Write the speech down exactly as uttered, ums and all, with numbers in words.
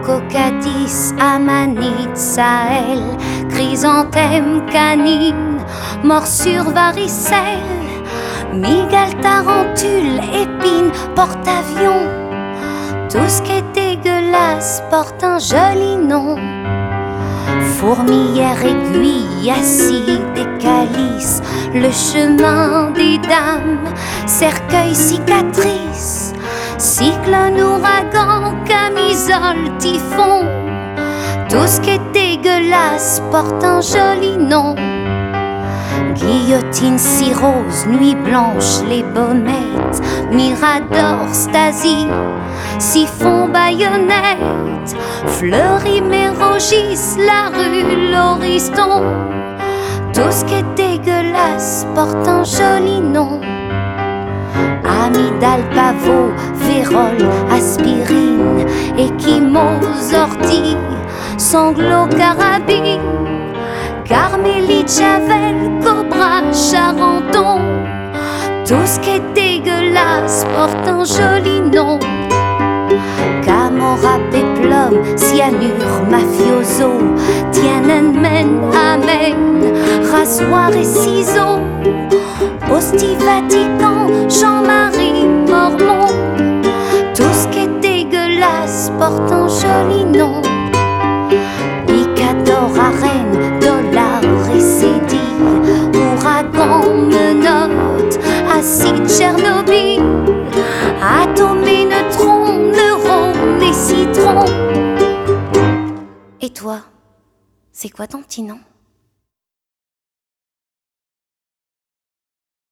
Cocadis, amanite, Sahel, chrysanthème, canine, morsure, varicelle, migale, tarentule, épine, porte-avions. Tout ce qui est dégueulasse porte un joli nom. Fourmilière, aiguille, acide et calice, le chemin des dames, cercueil, cicatrice, cyclone, ouragan, camisole, typhon. Tout ce qui est dégueulasse porte un joli nom. Guillotine, cirrhose, nuit blanche, les baumettes, mirador, Stasi, siphon, baïonnette, fleury, mérogis, la rue, l'horizon. Tout ce qui est dégueulasse porte un joli nom. Amygdale, pavot, vérole, aspirine, échymose, ortie, sanglot, carabine, carmélite, javel, cobra, charenton. Tout ce qui est dégueulasse porte un joli nom. Camorra, péplum, cyanure, mafioso, Tiananmen, amen, rasoir et ciseaux, hostie, Vatican, Jean-Marie, Mormon. Tout ce qui est dégueulasse porte un joli nom. Picador, arène, dollar et cédille, ouragan, menottes, acide, Tchernobyl, atomes et neutrons, neurones et citrons. Et toi, c'est quoi ton petit nom ?